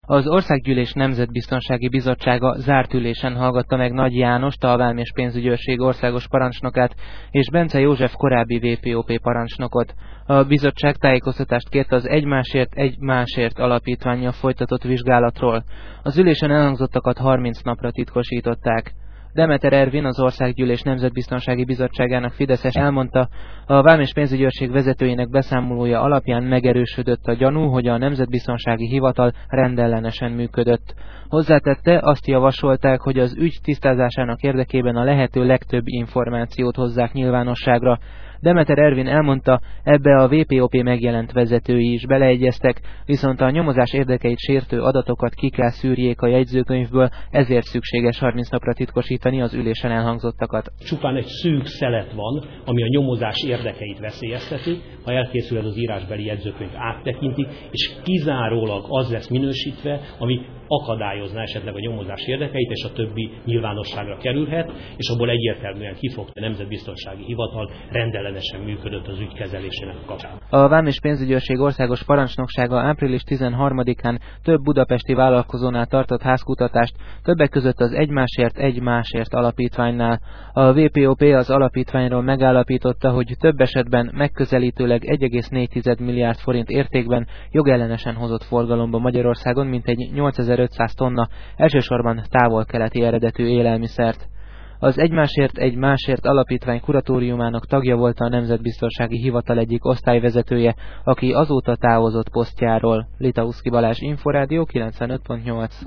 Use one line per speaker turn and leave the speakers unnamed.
Az Országgyűlés Nemzetbiztonsági Bizottsága zárt ülésen hallgatta meg Nagy Jánost, a Vám és Pénzügyőrség országos parancsnokát, és Bence József korábbi VPOP parancsnokot. A bizottság tájékoztatást kért az Egy másért alapítvánnyal folytatott vizsgálatról. Az ülésen elhangzottakat 30 napra titkosították. Demeter Ervin, az Országgyűlés Nemzetbiztonsági Bizottságának fideszes elmondta, a Vám és Pénzügyőrség vezetőjének beszámolója alapján megerősödött a gyanú, hogy a Nemzetbiztonsági Hivatal rendellenesen működött. Hozzátette, azt javasolták, hogy az ügy tisztázásának érdekében a lehető legtöbb információt hozzák nyilvánosságra. Demeter Ervin elmondta, ebbe a VPOP megjelent vezetői is beleegyeztek, viszont a nyomozás érdekeit sértő adatokat ki kell szűrjék a jegyzőkönyvből, ezért szükséges 30 napra titkosítani az ülésen elhangzottakat.
Csupán egy szűk szelet van, ami a nyomozás érdekeit veszélyezteti, ha elkészül ez az írásbeli jegyzőkönyv áttekintik, és kizárólag az lesz minősítve, ami akadályozná esetleg a nyomozás érdekeit, és a többi nyilvánosságra kerülhet, és abból egyértelműen kifog, a Nemzetbiztonsági Hivatal rendellenesen működött az ügy kezelésének kapcsán.
A Vám és Pénzügyőrség országos parancsnoksága április 13-án több budapesti vállalkozónál tartott házkutatást, többek között az Egy másért alapítványnál. A VPOP az alapítványról megállapította, hogy több esetben megközelítőleg 1,4 milliárd forint értékben jogellenesen hozott forgalomba Magyarországon mintegy 8500 tonna, elsősorban távol-keleti eredetű élelmiszert. Az Egy másért alapítvány kuratóriumának tagja volt a Nemzetbiztonsági Hivatal egyik osztályvezetője, aki azóta távozott posztjáról. Litauszki Balázs, Inforádió 95.8.